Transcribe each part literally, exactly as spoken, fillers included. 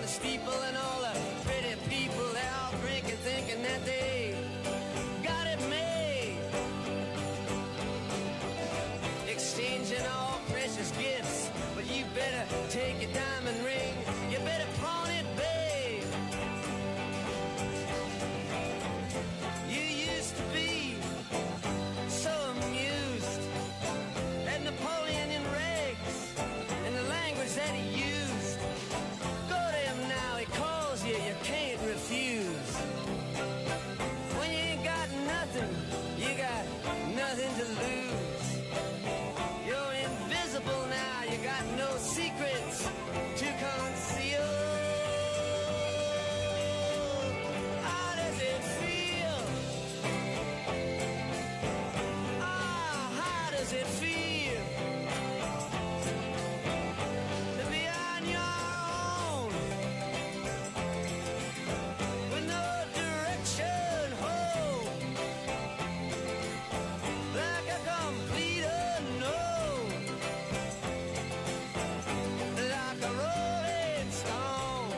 the steeple and all the pretty people, they're all drinking, thinking that they got it made. Exchanging all precious gifts, but you better take your diamond ring, you better pawn it, babe. You used to be so amused at Napoleon in rags and the language that he used. Go to him now, he calls you, you can't refuse. When you ain't got nothing, you got nothing to lose. You're invisible now, you got no secrets to conceal. How does it feel? Ah, how does it feel to be on your own with no direction home, like a complete unknown, like a rolling stone?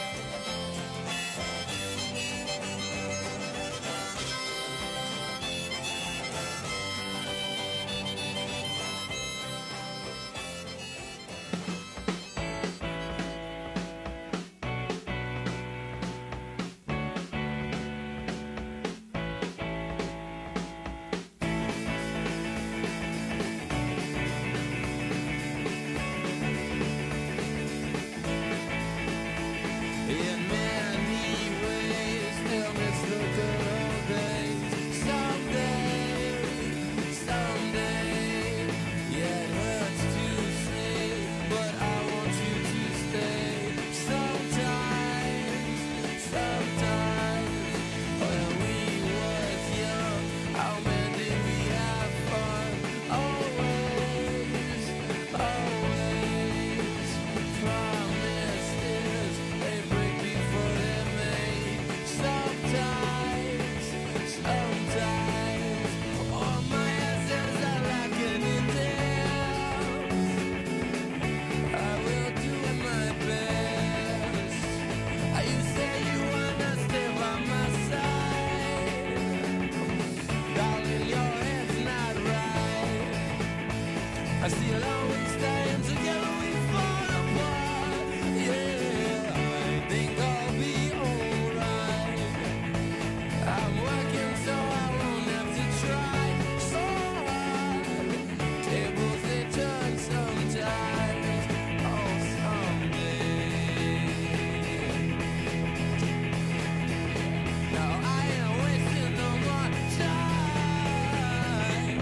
In many ways, they'll miss the good old days. Someday, someday, yeah, it hurts to say, but I want you to stay. Sometimes, sometimes, when we was young, how man did we have fun? Always, always, promises they break before they're made. Sometimes, sometimes, all my answers are lacking in depth. I will do my best. You say you wanna stay by my side, darling, your head's not right. I see it always staying together, we fall apart. Yeah, I think I'll be alright. I'm working so I won't have to try so hard. Tables they turn sometimes, oh someday. Now I ain't wasting no more time.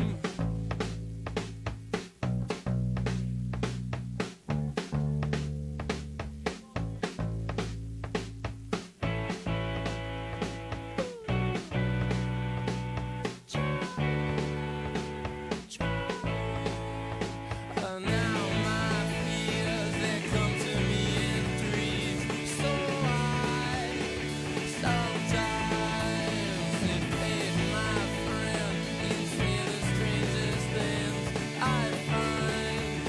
And now my fears, they come to me in threes. So I sometimes evade my friend, leaves me the strangest things I find.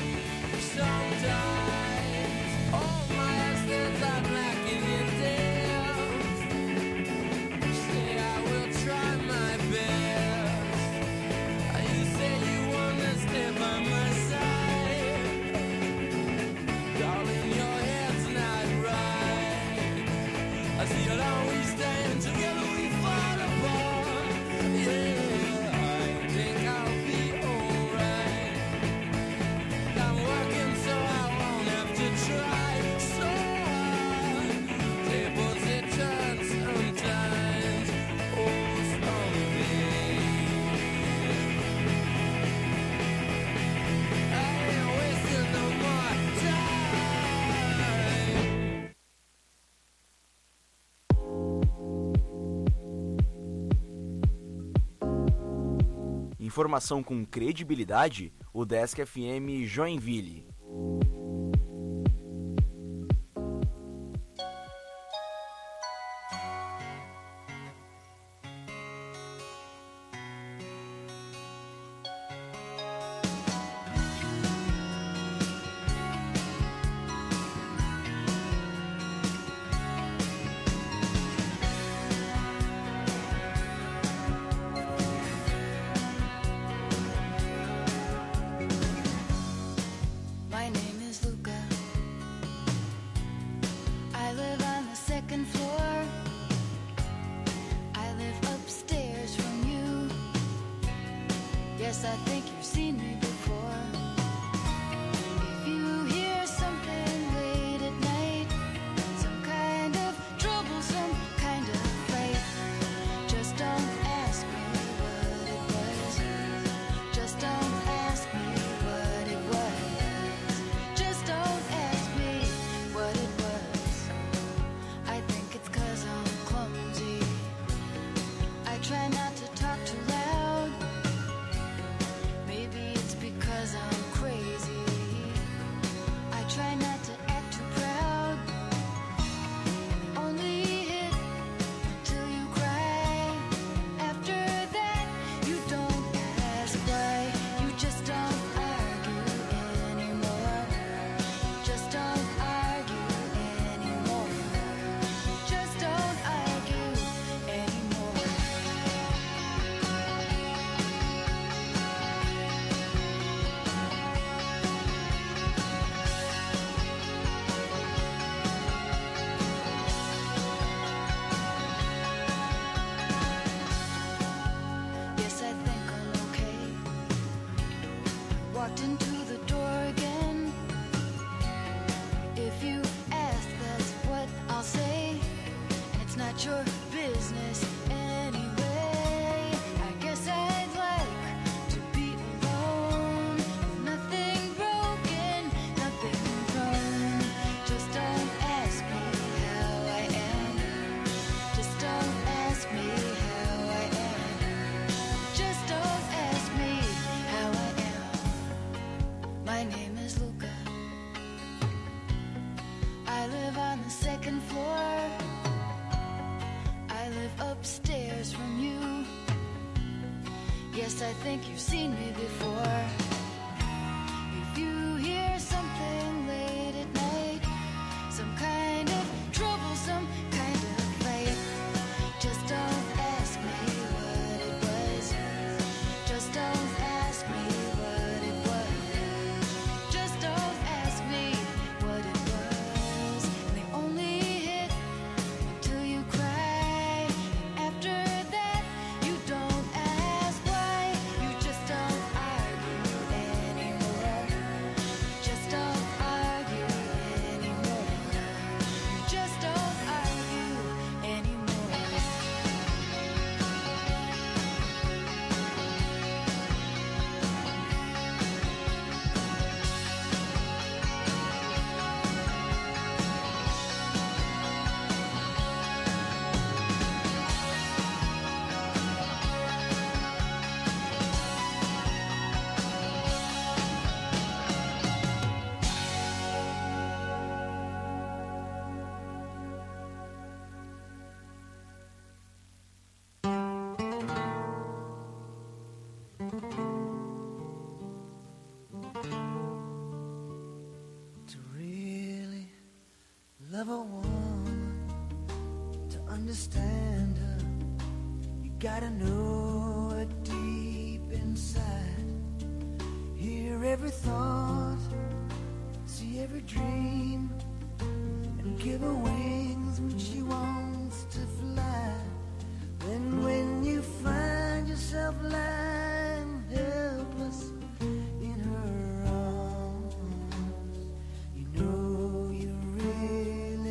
Sometimes all my essence are lacking in depth. Say I will try my best. You say you wanna stay by my side, darling, your head's not right. I see it always staying together, we fall apart. Yeah, I think I'll be alright. I'm working so I won't have to try so hard. Tables they turn sometimes, oh someday. I ain't wasting no more time. Informação com credibilidade, o Desk F M Joinville. Yes, I think you've seen me before. If you hear something late at night, some kind of trouble, some kind of fight, just don't ask me what it was. Just don't ask me what it was. Just don't ask me what it was. I think it's 'cause I'm clumsy. I try not to talk too loud. Maybe it's because I'm crazy. I try not to act too proud. Only hit till you cry. After that, you don't ask why. You just don't argue anymore. Just don't argue anymore. Just don't argue anymore. Yes, I think I'm okay. Walked into the door again. If you ask, that's what I'll say. And it's not your business anyway. I guess I'd like to be alone. With nothing broken, nothing wrong. Just don't ask me how I am. Just don't ask me how I am. Just don't ask me how I am. My name is Luca. I live on the second floor. I live upstairs from you. Yes, I think you've seen me before. If you hear something late at night, some kind of trouble, some kind of fight, just don't ask me what it was. Just don't ask me what it was. Just don't ask me what it was. They only hit till you cry. After that, you don't ask why. You just don't argue anymore. Just don't argue anymore. Just don't argue anymore. To really love a woman, to understand her, you gotta know her deep inside. Hear every thought, see every dream, and give her wings when she wants to fly. Then when you find yourself lying helpless in her arms, you know you really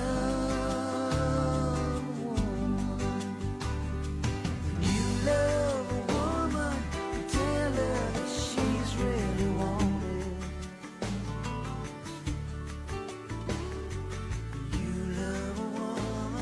love a woman. When you love a woman, you tell her that she's really wanted. When you love a woman,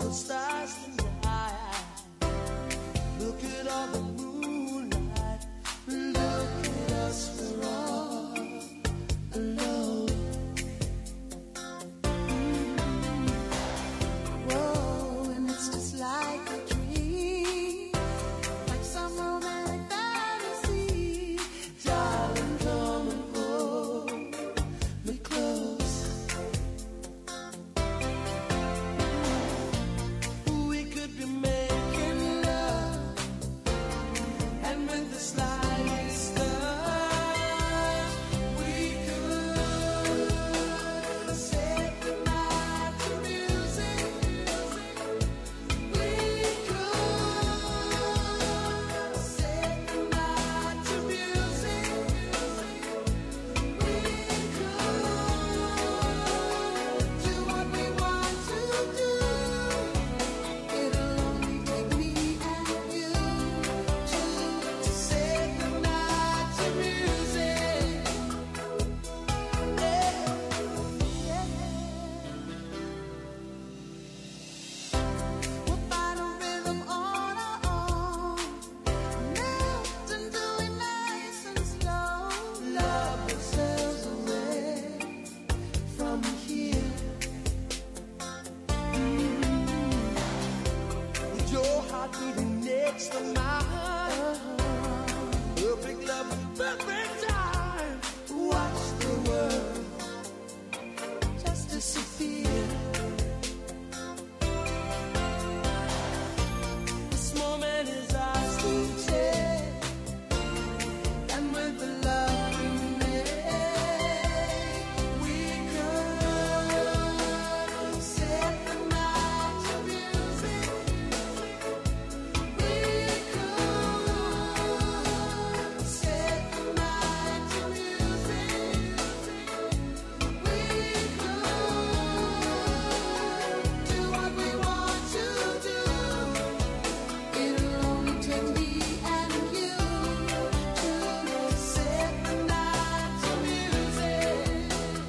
the stars tonight. Look at all the moonlight. Look at us, we're all alone. Whoa, and it's just like a dream, like some romantic fantasy. Darling, come and hold me close. We could be making love, and with the slightest touch, we could set the night to music. We could set the night to music. We could do what we want to do. It'll only take me and you to to set the night to music. We'll find a rhythm on our own, melt into it nice and slow. Love ourselves away from here. With your heart beating next to mine, perfect love and perfect time. Watch the world just disappear. This moment is ours to take, and with the love we make, we could set the night to music. We could set the night to music. We could do what we want to do. It'll only take me and you to set the night to music.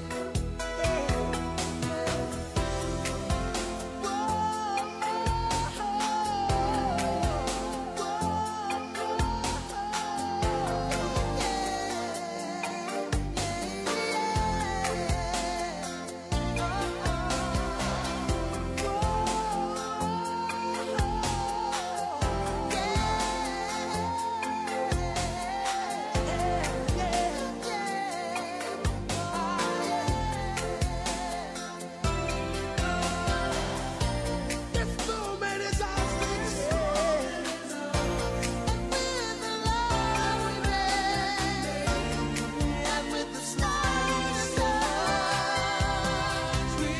This moment is ours to take, and with the love we make, and with the slightest touch, we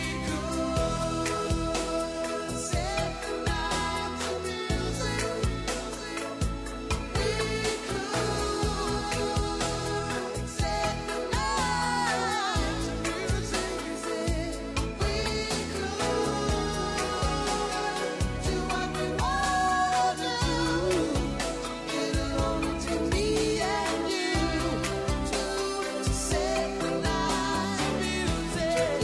could set the night to music. We could set the night to music. We could do what we want to do. It'll only take me and you to to set the night to music.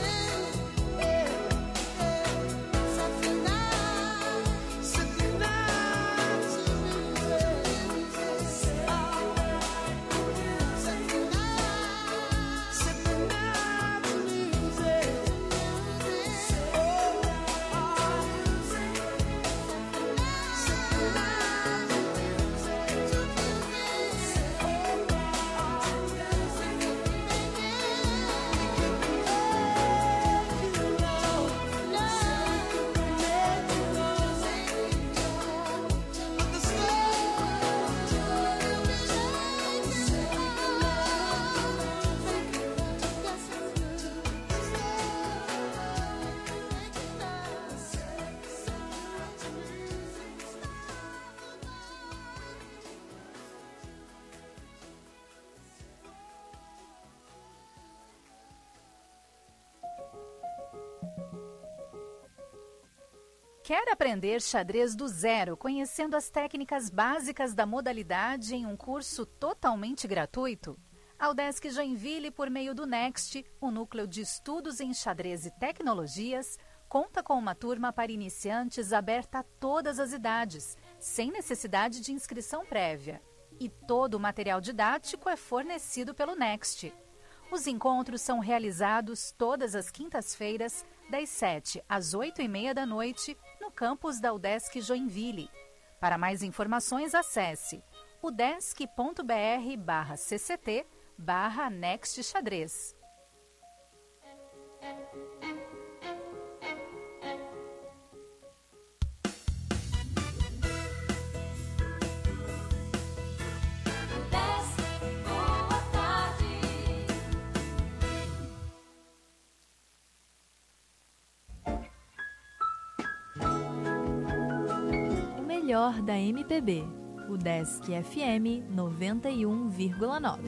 Set the night, set the night to music. Set the night, set the night to music. Quer aprender xadrez do zero, conhecendo as técnicas básicas da modalidade em um curso totalmente gratuito? A Udesc Joinville, por meio do Next, o Núcleo de Estudos em Xadrez e Tecnologias, conta com uma turma para iniciantes aberta a todas as idades, sem necessidade de inscrição prévia. E todo o material didático é fornecido pelo Next. Os encontros são realizados todas as quintas-feiras, das sete às oito e meia da noite, no campus da UDESC Joinville. Para mais informações, acesse udesc.br barra cct barra Next Xadrez. O melhor da M P B, UDESC F M noventa e um vírgula nove.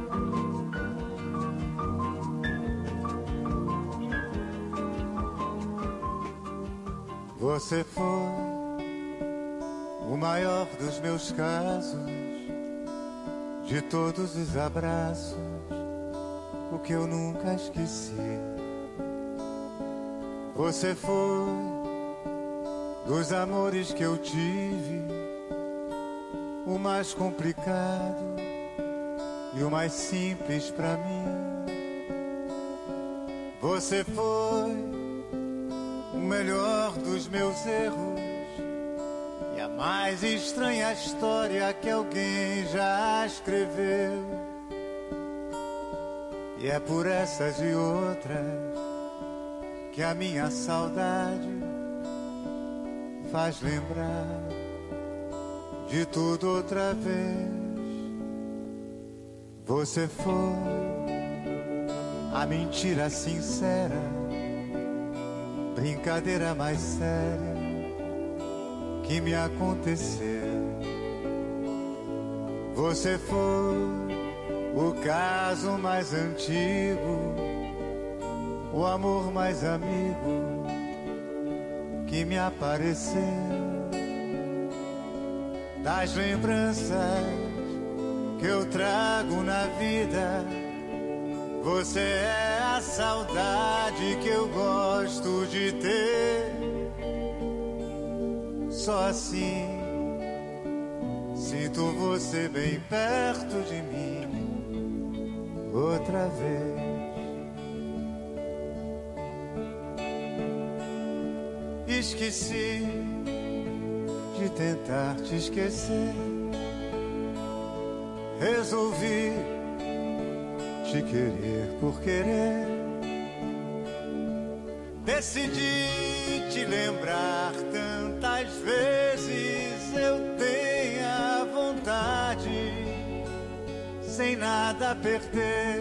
Você foi o maior dos meus casos, de todos os abraços, o que eu nunca esqueci. Você foi dos amores que eu tive, o mais complicado e o mais simples pra mim. Você foi o melhor dos meus erros e a mais estranha história que alguém já escreveu. E é por essas e outras que a minha saudade faz lembrar de tudo outra vez. Você foi a mentira sincera, brincadeira mais séria que me aconteceu. Você foi o caso mais antigo, o amor mais amigo que me apareceu. Das lembranças que eu trago na vida, você é a saudade que eu gosto de ter. Só assim sinto você bem perto de mim outra vez. Esqueci de tentar te esquecer, resolvi te querer por querer. Decidi te lembrar tantas vezes eu tenha vontade, sem nada a perder.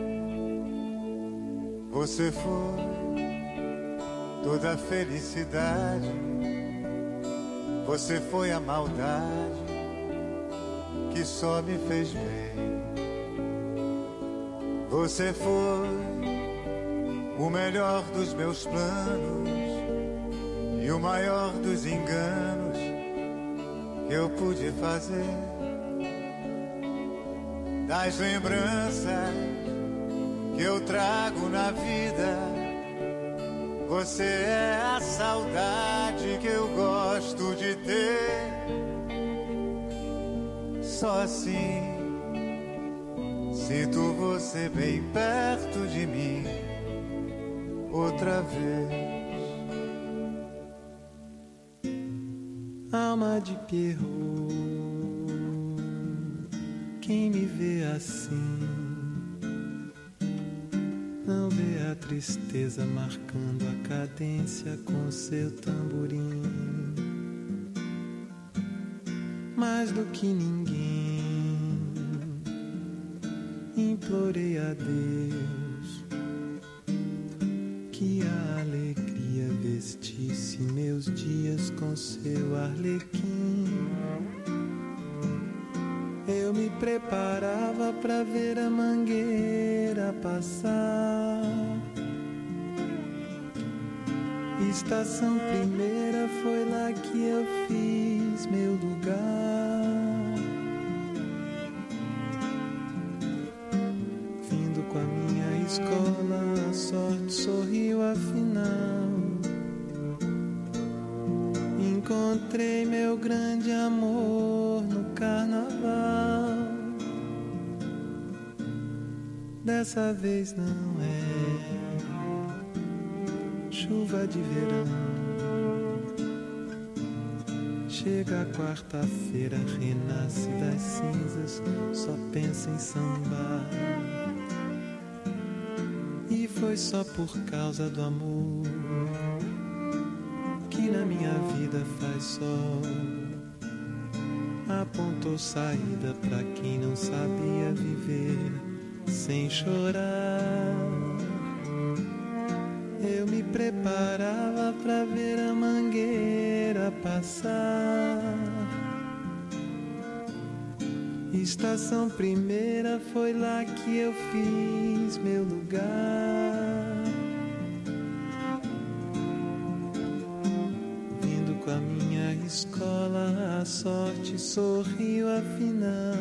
Você foi toda a felicidade, você foi a maldade que só me fez bem. Você foi o melhor dos meus planos e o maior dos enganos que eu pude fazer. Das lembranças que eu trago na vida, você é a saudade que eu gosto de ter. Só assim sinto você bem perto de mim outra vez. Alma de Pierrot, quem me vê assim não vê a tristeza marcando a cadência com seu tamborim. Mais do que ninguém implorei a Deus que a alegria vestisse meus dias com seu arlequim. Eu me preparava pra ver a mangueira passar. Estação primeira foi lá que eu fiz meu lugar. Vindo com a minha escola, a sorte sorriu afinal Encontrei meu grande amor no carnaval. Dessa vez não é chuva de verão. Chega a quarta-feira, renasce das cinzas, só pensa em sambar. E foi só por causa do amor que na minha vida faz sol. Apontou saída pra quem não sabia viver sem chorar. Eu me preparava pra ver a mangueira passar. Estação primeira, foi lá que eu fiz meu lugar. Vindo com a minha escola, a sorte sorriu afinal.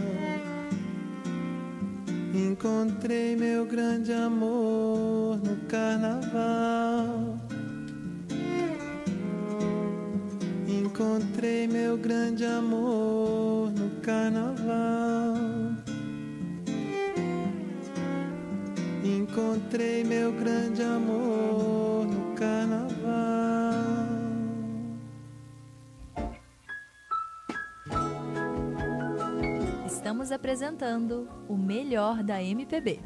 Encontrei meu grande amor no carnaval. Encontrei meu grande amor no carnaval. Encontrei meu grande amor no carnaval. Estamos apresentando o melhor da M P B.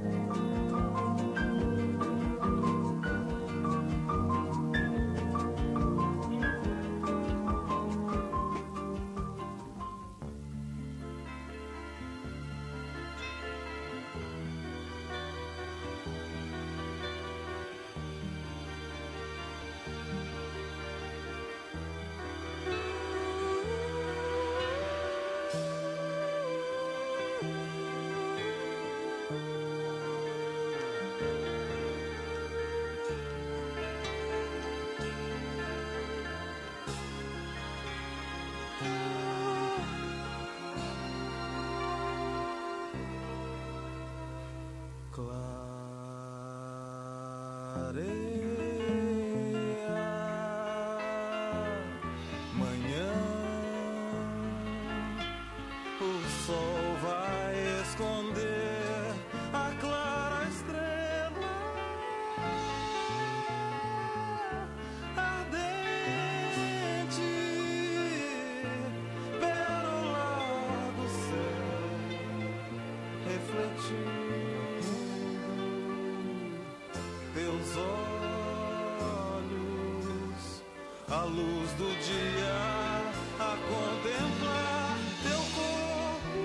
A luz do dia a contemplar teu corpo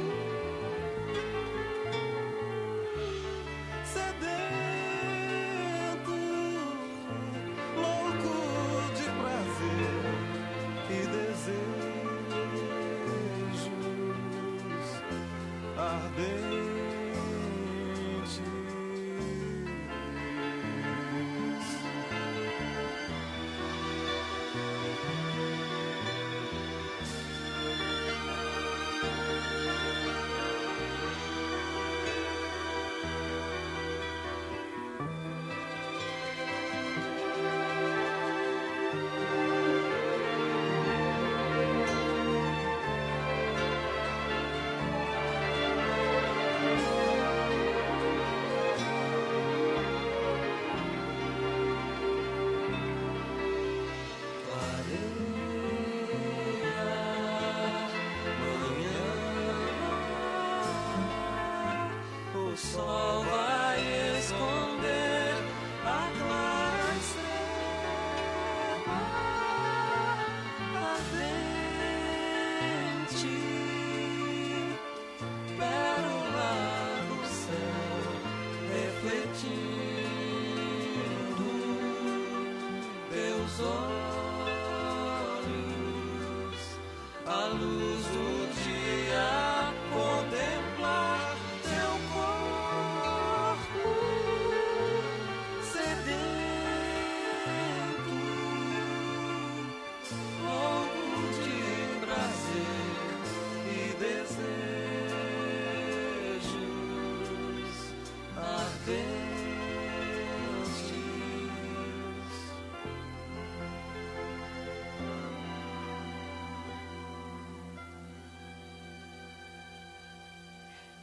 sedento, louco de prazer e desejos ardentes.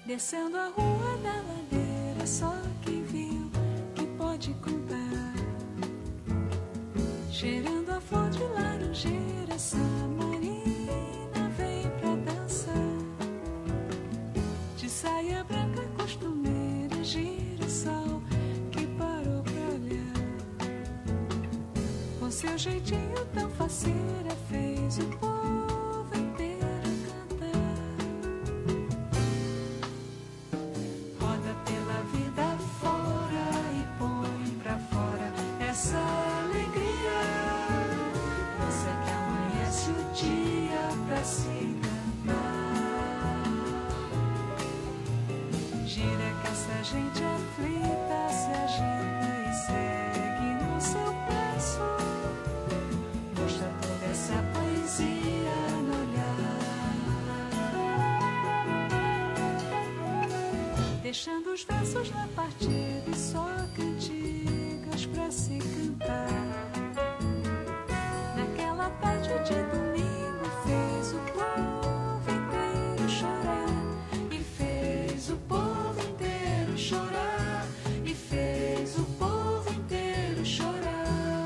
Descendo a rua da ladeira, só quem viu que pode contar. Cheirando a flor de laranjeira, Samarina vem pra dançar. De saia branca costumeira, girassol que parou pra olhar. Com seu jeitinho tão faceira, fez o povo inteiro cantar. Roda pela vida fora e põe pra fora essa alegria. Dança que amanhece o dia pra se cantar. Gira que essa gente aflita se agita e segue no seu passo. Mostra toda essa poesia no olhar. Deixando os versos na partida e só cantigas pra se cantar. Naquela tarde de domingo fez o povo inteiro chorar. E fez o povo inteiro chorar. E fez o povo inteiro chorar.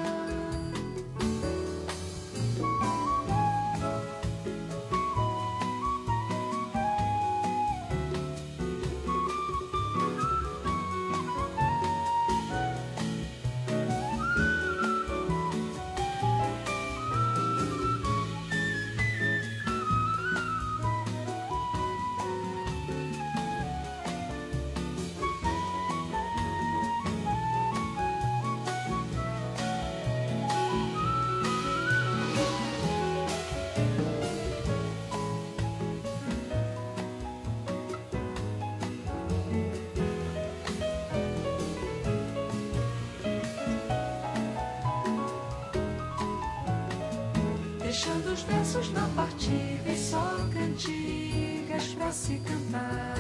Deixando os versos na partida e só cantigas pra se cantar.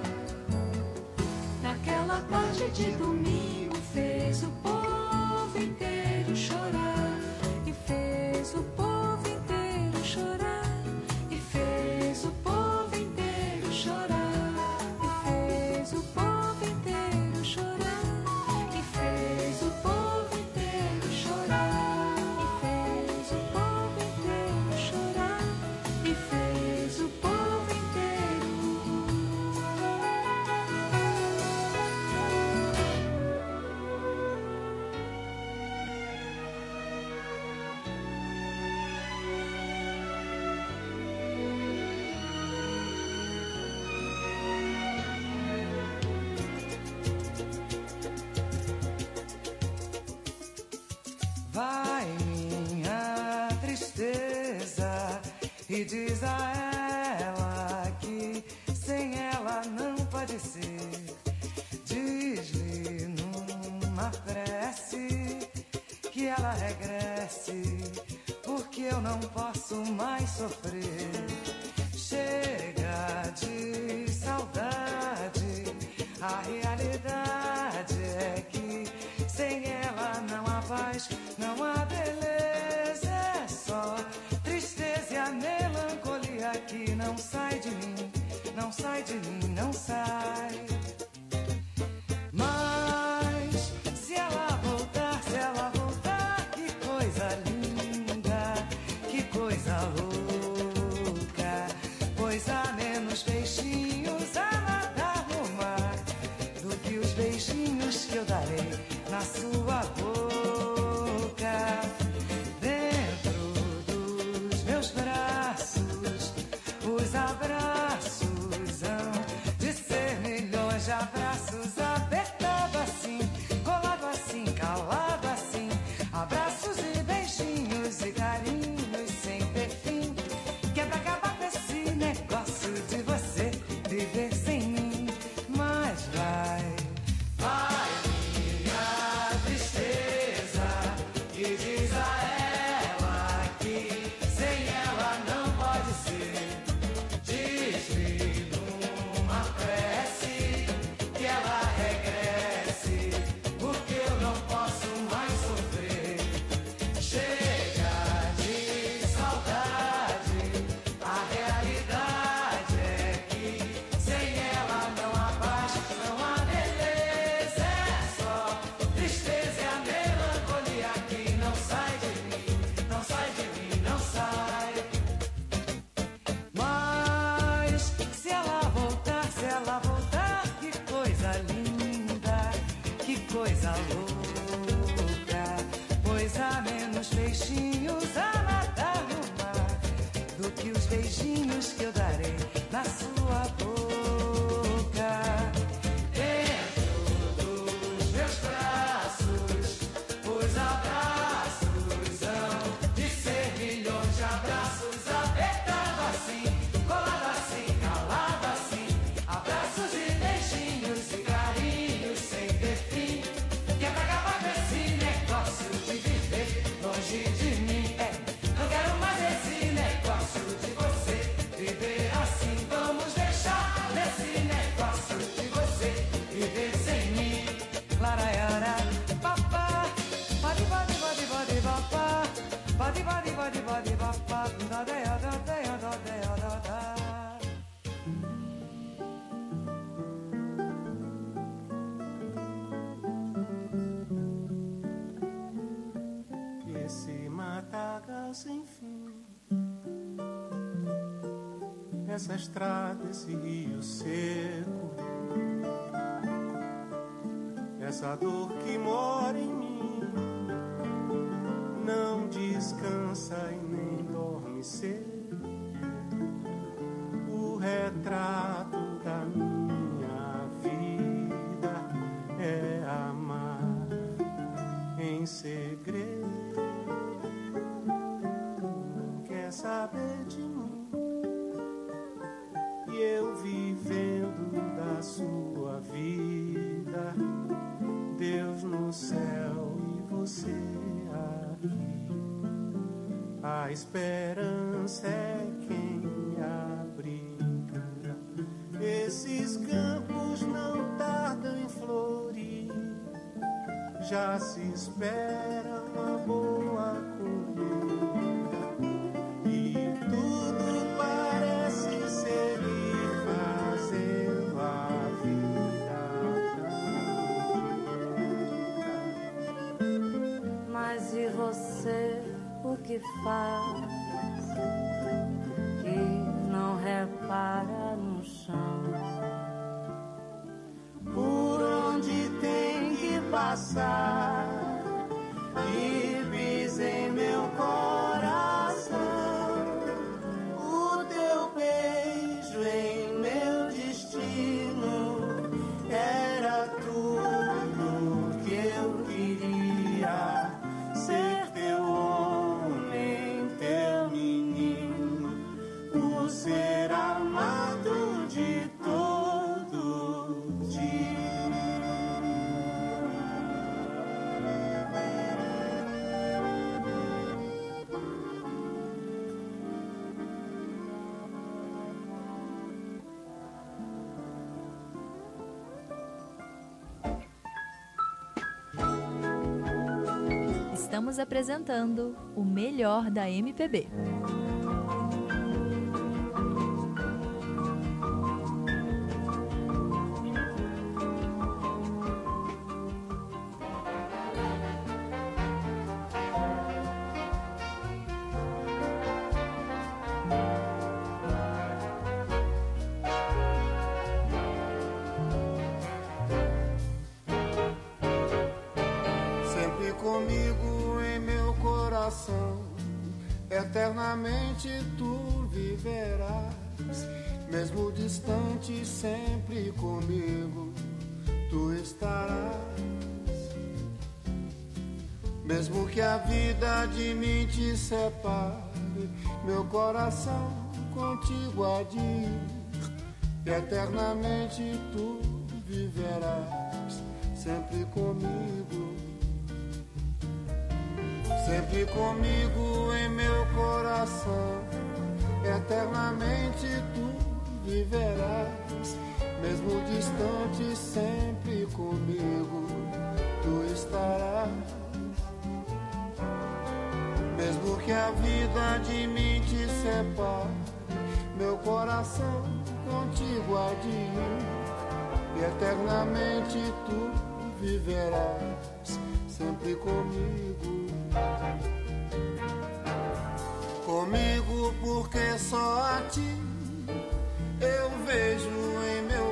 Naquela tarde de domingo fez o povo inteiro chorar. E fez o povo inteiro chorar. E fez o povo inteiro chorar. E fez o povo inteiro chorar. E fez o povo inteiro chorar. E fez o povo inteiro chorar. E fez o povo inteiro. Vai minha tristeza e diz a ela que sem ela não pode ser. Diz-lhe numa prece que ela regresse, porque eu não posso mais sofrer. Chega de saudade, a realidade é que sem ela não há paz, não há beleza, é só tristeza e a melancolia que não sai de mim, não sai de mim, não sai. Mas se ela voltar, se ela voltar, que coisa linda, que coisa louca, pois há menos peixinhos a nadar no mar do que os beijinhos que eu darei na sua boca. Dentro dos meus braços, os abraços hão de ser beijinhos a nadar no mar do que os beijinhos que eu darei na sua boca. Dentro dos meus braços, os abraços hão de ser milhões de abraços, apertado assim, colado assim, calado assim, abraços e beijinhos e carinhos sem ter fim, que é pra acabar com esse negócio de viver longe de mim. É, não quero mais esse negócio de você viver assim. Vamos deixar nesse negócio de você viver sem mim. Laraiara, papá, badi badi badi badi papá, badi badi badi badi papá, da da da da da da da da. Esse matagal sem fim, essa estrada, esse rio seco, essa dor que mora em mim, não descansa e nem dorme cedo. O retrato da minha vida é amar em segredo. Não quer saber de mim e eu vivendo da sua vida. Deus no céu e você aqui. A esperança é quem abriga. Esses campos não tardam em florir. Já se espera uma boa colheita e tudo parece seguir fazendo a vida. Mas e você, o que faz? Que não repara no chão, Por onde tem que passar e pisa em meu coração. O teu beijo em meu destino era tudo que eu queria. Ser teu homem, teu menino, por ser amado de todo dia. Estamos apresentando o melhor da M P B. Sempre comigo em meu coração, eternamente tu viverás. Mesmo distante, sempre comigo tu estarás. Mesmo que a vida de mim te separe, meu coração contigo há de ir. E eternamente tu viverás, sempre comigo. Sempre comigo em meu coração, eternamente tu viverás. Mesmo distante, sempre comigo tu estarás. Mesmo que a vida de mim te separe, meu coração contigo há de ir. E eternamente tu viverás, sempre comigo. Comigo porque só a ti eu vejo em meu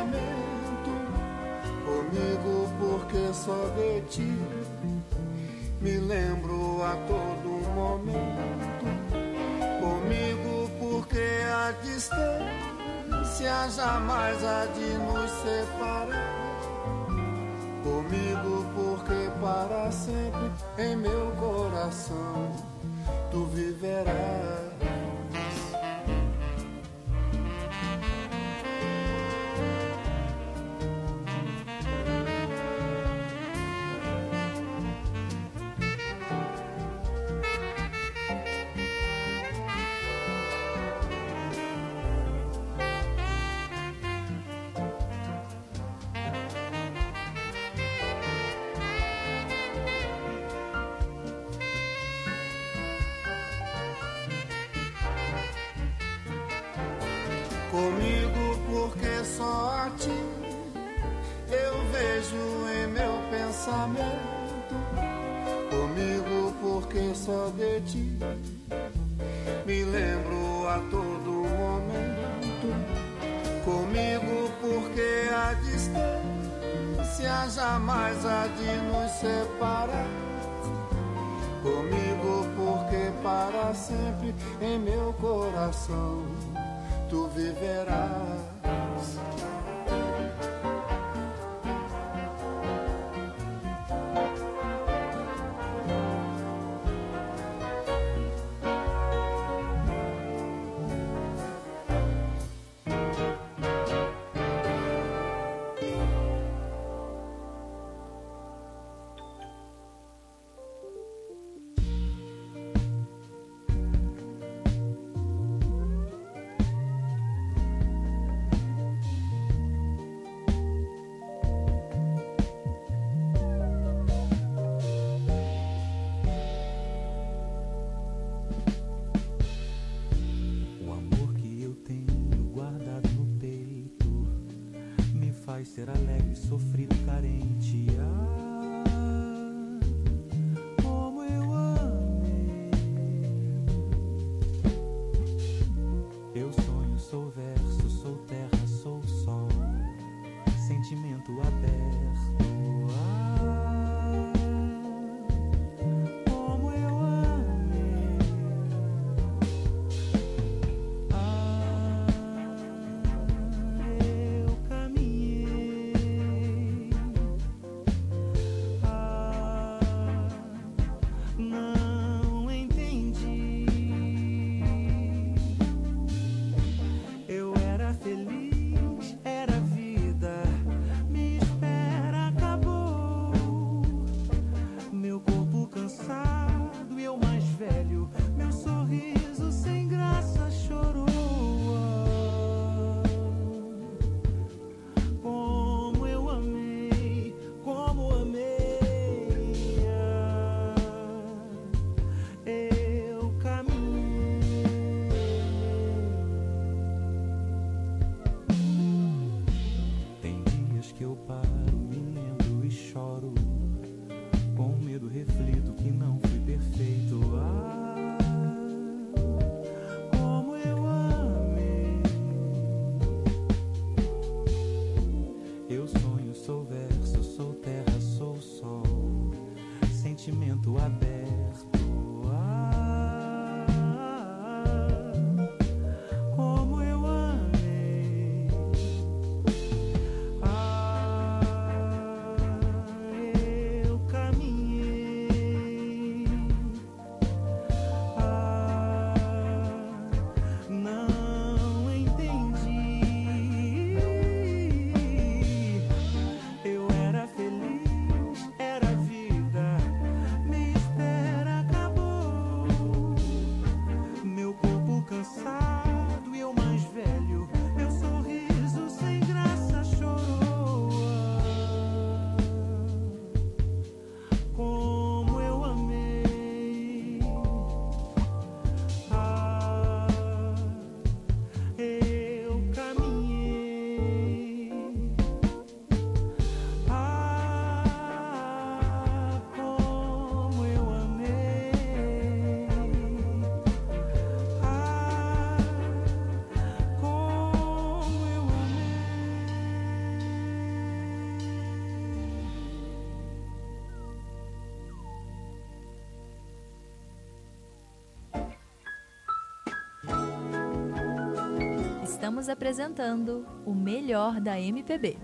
pensamento. Comigo porque só de ti me lembro a todo momento. Comigo porque a distância jamais há de nos separar. Comigo porque para sempre em meu coração tu viverás. Comigo porque só a ti eu vejo em meu pensamento. Comigo porque só de ti me lembro a todo momento. Comigo porque a distância jamais há de nos separar. Comigo porque para sempre em meu coração tu viverás. Ser alegre, sofrido, carente. Ah, como eu amei. Eu sonho, sou verso, sou terra, sou sol, sentimento aberto. Ah, como eu amei. Ah, eu caminhei. Não entendi. Eu era feliz, era vida. Minha espera acabou. Meu corpo cansado, eu mais velho. Meu sorriso sem graça chorou. Como eu amei, como amei. Eu caminhei. Tem dias que eu paro, me lembro e choro. Com medo reflito que não fui perfeito. Ah, Estamos apresentando o melhor da M P B.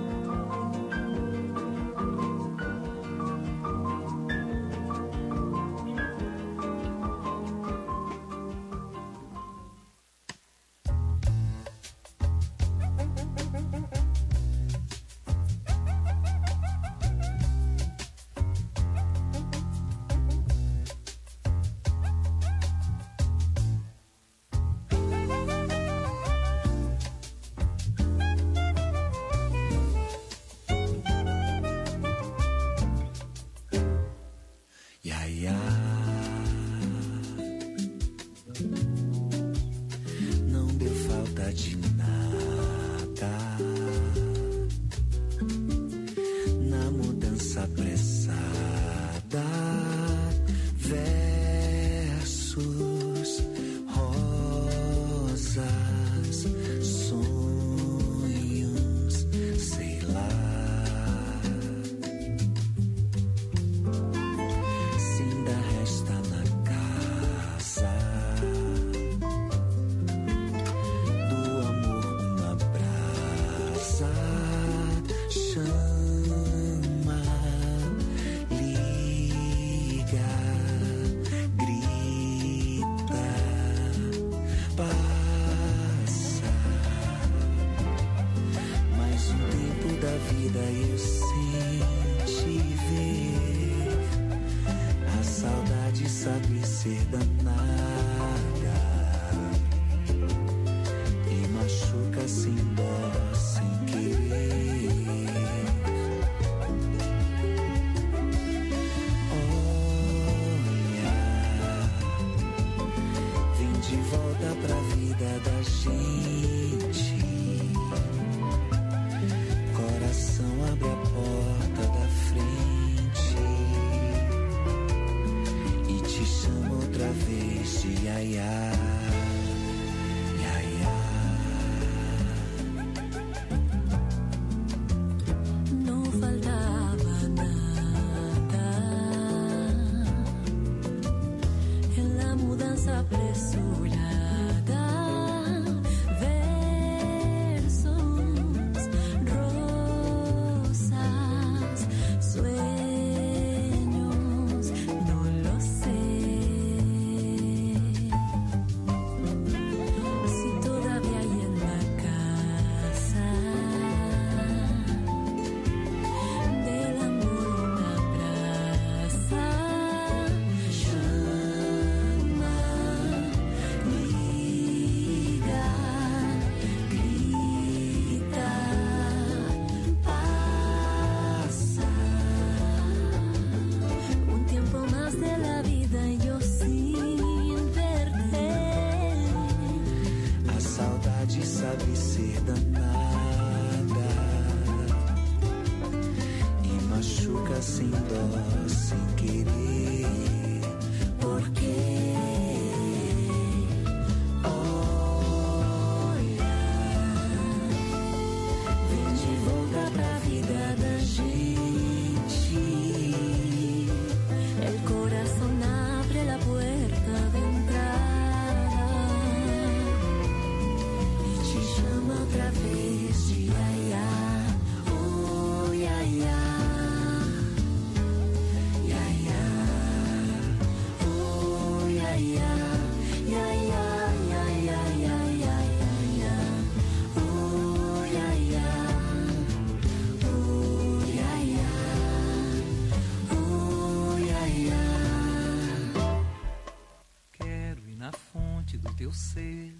Teu ser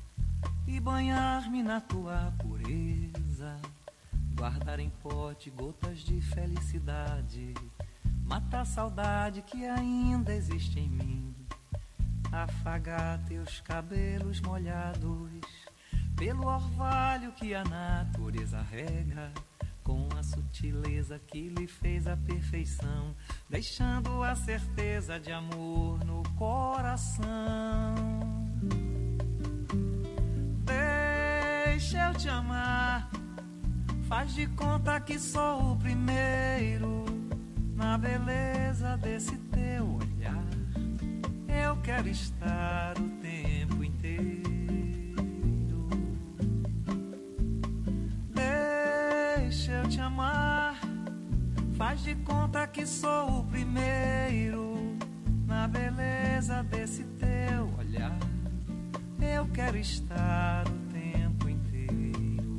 e banhar-me na tua pureza, guardar em pote gotas de felicidade, matar a saudade que ainda existe em mim, afagar teus cabelos molhados pelo orvalho que a natureza rega, com a sutileza que lhe fez a perfeição, deixando a certeza de amor no coração. Deixa eu te amar, faz de conta que sou o primeiro, na beleza desse teu olhar, eu quero estar o tempo inteiro. Faz de conta que sou o primeiro na beleza desse teu olhar. Eu quero estar o tempo inteiro.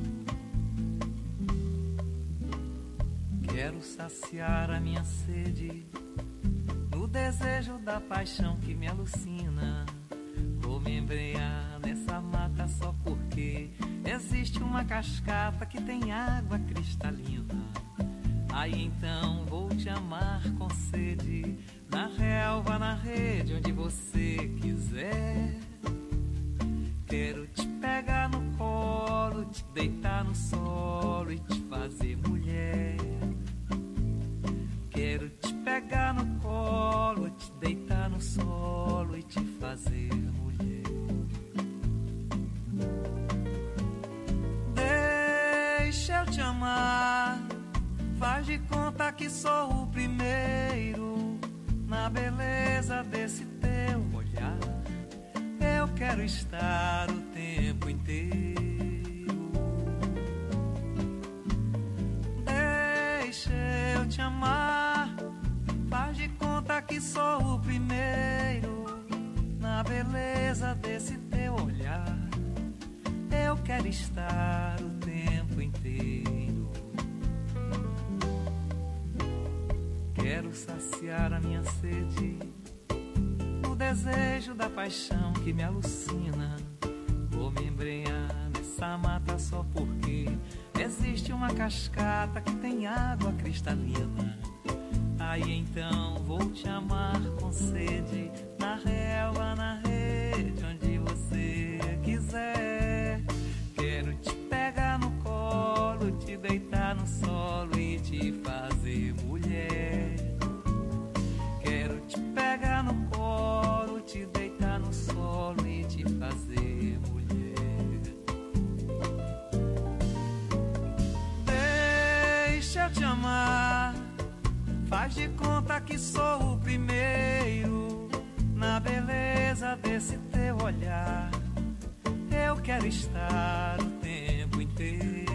Quero saciar a minha sede no desejo da paixão que me alucina. Vou me embrenhar nessa mata só porque existe uma cascata que tem água cristalina. Aí então vou te amar com sede, na relva, na rede, onde você quiser. Quero te pegar no colo, te deitar no solo e te fazer mulher. Quero te pegar no colo, te deitar no solo e te fazer mulher. Deixa eu te amar, faz de conta que sou o primeiro na beleza desse teu olhar. Eu quero estar o tempo inteiro. Deixa eu te amar, faz de conta que sou o primeiro na beleza desse teu olhar. Eu quero estar o tempo inteiro. Quero saciar a minha sede, o desejo da paixão que me alucina. Vou me embrenhar nessa mata só porque existe uma cascata que tem água cristalina. Aí então vou te amar com sede, na relva, na rede, onde você quiser. Quero te pegar no colo, te deitar no solo e te fazer mulher. Quero te pegar no colo, te deitar no solo e te fazer mulher. Deixa eu te amar, faz de conta que sou o primeiro na beleza desse teu olhar. Eu quero estar o tempo inteiro.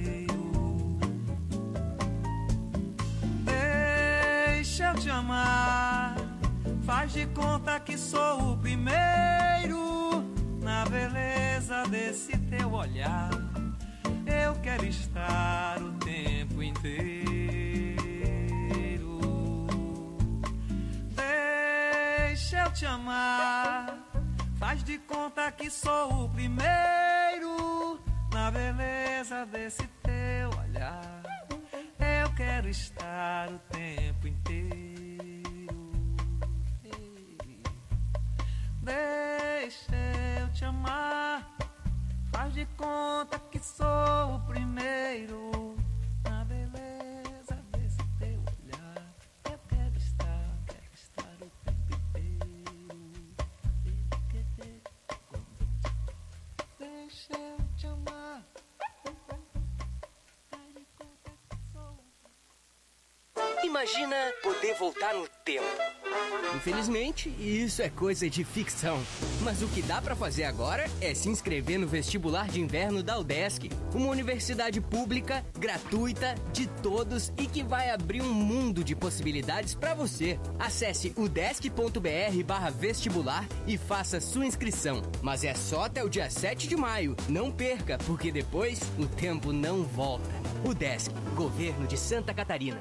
Deixa eu te amar, faz de conta que sou o primeiro na beleza desse teu olhar. Eu quero estar o tempo inteiro. Deixa eu te amar, faz de conta que sou o primeiro na beleza desse teu olhar. Eu quero estar o tempo inteiro. Deixa eu te amar, faz de conta que sou o primeiro na beleza desse teu olhar. Eu quero estar, quero estar o tempo inteiro. Deixa eu te amar, faz de conta que sou. Imagina poder voltar no tempo. Infelizmente, isso é coisa de ficção. Mas o que dá pra fazer agora é se inscrever no vestibular de inverno da UDESC, uma universidade pública, gratuita, de todos e que vai abrir um mundo de possibilidades pra você. Acesse udesc.br barra vestibular e faça sua inscrição. Mas é só até o dia sete de maio. Não perca, porque depois o tempo não volta. UDESC, Governo de Santa Catarina.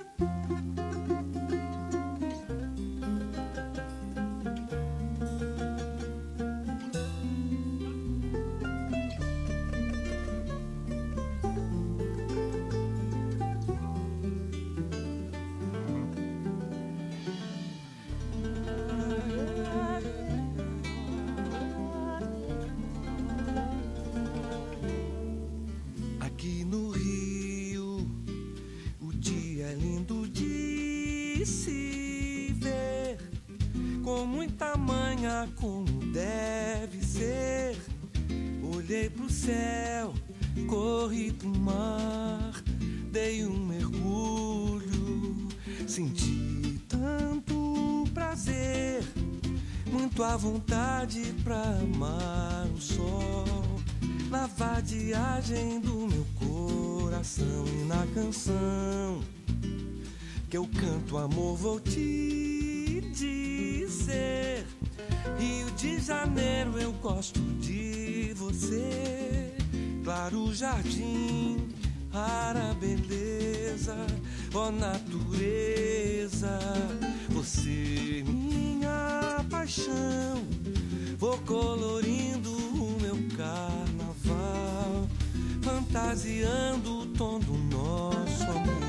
Aqui no Rio, o dia é lindo de se ver, com muita manha como deve ser. Olhei pro céu, corri pro mar, dei um mergulho, senti tanto prazer, muito à vontade pra amar o sol, na vadiagem do meu coração e na canção que eu canto amor, vou te dizer. Rio de Janeiro, eu gosto de você. Claro jardim, rara beleza, ó natureza, você minha paixão. Vou colorindo o meu carnaval, fantasiando o tom do nosso amor.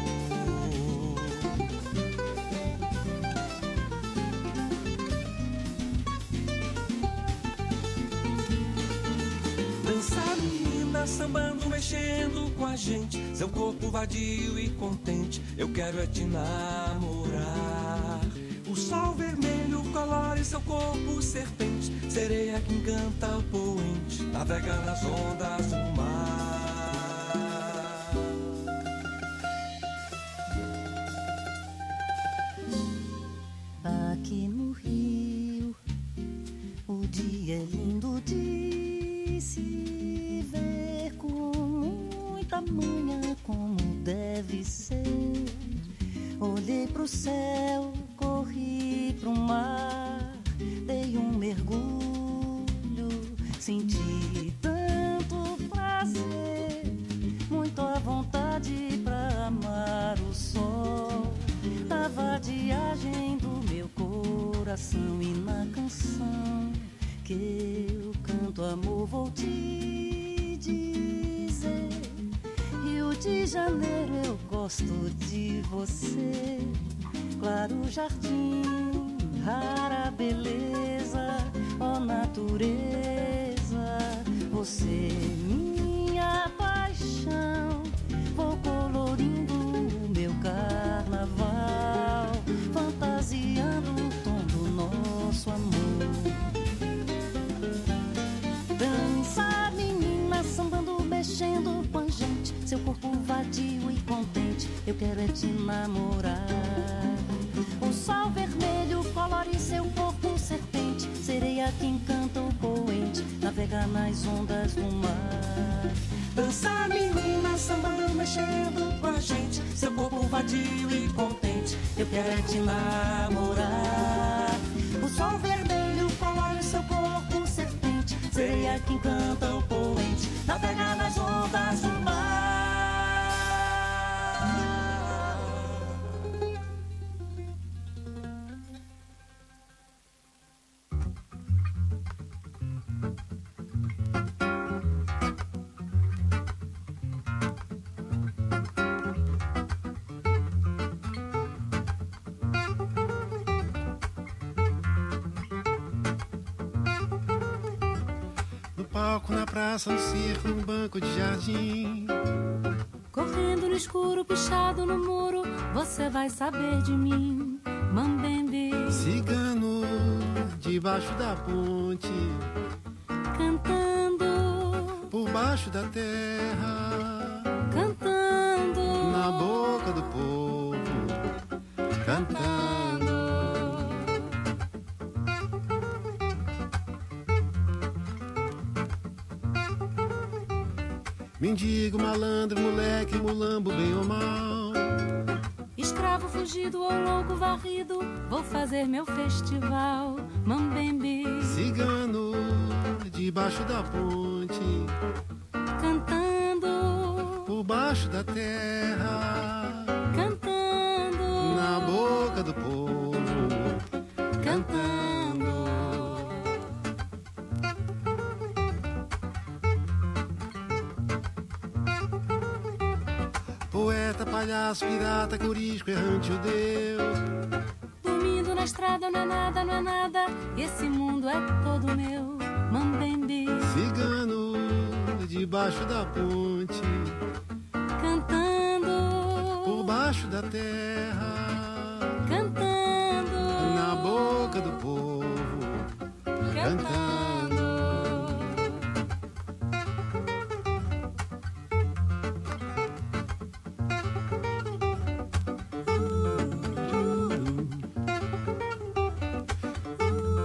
Dançar, menina, sambando, mexendo com a gente, seu corpo vadio e contente, eu quero é te namorar. O sol vermelho colore seu corpo serpente, sereia que encanta o poente, navega nas ondas do mar. Aqui no Rio, o dia é lindo de se ver, com muita manha como deve ser. Olhei pro céu, corri pro mar, dei um mergulho, senti tanto prazer, muito à vontade pra amar o sol. Na vadiagem do meu coração e na canção que eu canto, amor, vou te dizer. Rio de Janeiro, eu gosto de você. Claro jardim, rara beleza, ó natureza, você minha paixão. Vou colorindo o meu carnaval, fantasiando o tom do nosso amor. Dança, menina, sambando, mexendo com a gente, seu corpo vadio e contente, eu quero é te namorar. O sol vermelho colore seu corpo serpente, sereia que encanta o poente, navega nas ondas do mar. Dançar, menina, sambando, mexendo com a gente, seu corpo vadio e contente, eu quero é te namorar. O sol vermelho colore seu corpo serpente, sereia que encanta o poente, navega nas ondas do mar. Palco, na praça, no circo, no banco de jardim. Correndo no escuro, pichado no muro, você vai saber de mim, Mambembe. Cigano, debaixo da ponte, cantando por baixo da terra, cantando na boca do povo, cantando. Mendigo, malandro, moleque, mulambo, bem ou mal, escravo fugido ou louco varrido, vou fazer meu festival, Mambembe. Cigano, debaixo da ponte, cantando por baixo da terra, cantando na boca do povo, cantando. Poeta, palhaço, pirata, corisco, errante, judeu, dormindo na estrada, não é nada, não é nada, esse mundo é todo meu, Mambembe. Cigano, debaixo da ponte, cantando por baixo da terra, cantando na boca do povo, cantando.